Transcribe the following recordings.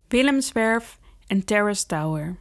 Willemswerf and Terrace Tower.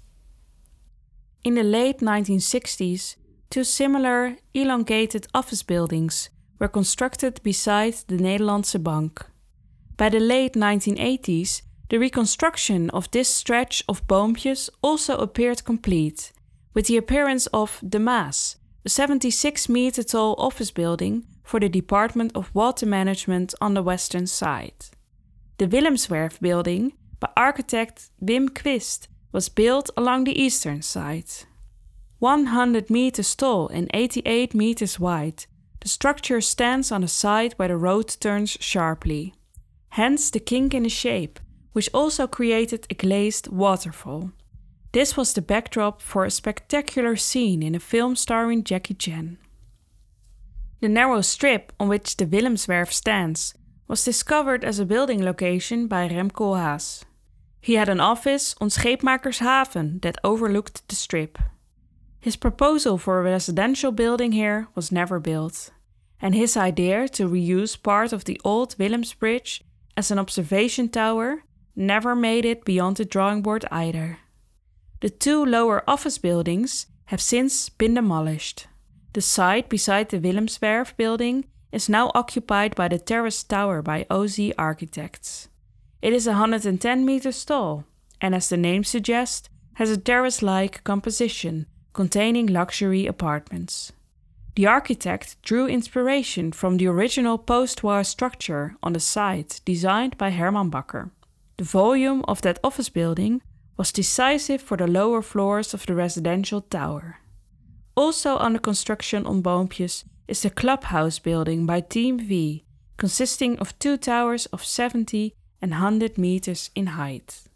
In the late 1960s, two similar elongated office buildings were constructed beside de Nederlandse Bank. By the late 1980s, the reconstruction of this stretch of Boompjes also appeared complete, with the appearance of De Maas, a 76-meter-tall office building for the Department of Water Management on the western side. The Willemswerf building, by architect Wim Quist, was built along the eastern side. 100 meters tall and 88 meters wide, the structure stands on a side where the road turns sharply. Hence the kink in the shape, which also created a glazed waterfall. This was the backdrop for a spectacular scene in a film starring Jackie Chan. The narrow strip on which the Willemswerf stands was discovered as a building location by Remco Haas. He had an office on Scheepmakershaven that overlooked the strip. His proposal for a residential building here was never built, and his idea to reuse part of the old Willemsbridge as an observation tower never made it beyond the drawing board either. The two lower office buildings have since been demolished. The site beside the Willemswerf building is now occupied by the Terrace Tower by OZ Architects. It is 110 meters tall and, as the name suggests, has a terrace-like composition containing luxury apartments. The architect drew inspiration from the original post-war structure on the site designed by Herman Bakker. The volume of that office building was decisive for the lower floors of the residential tower. Also under construction on Boompjes is the clubhouse building by Team V, consisting of two towers of 70 and 100 meters in height.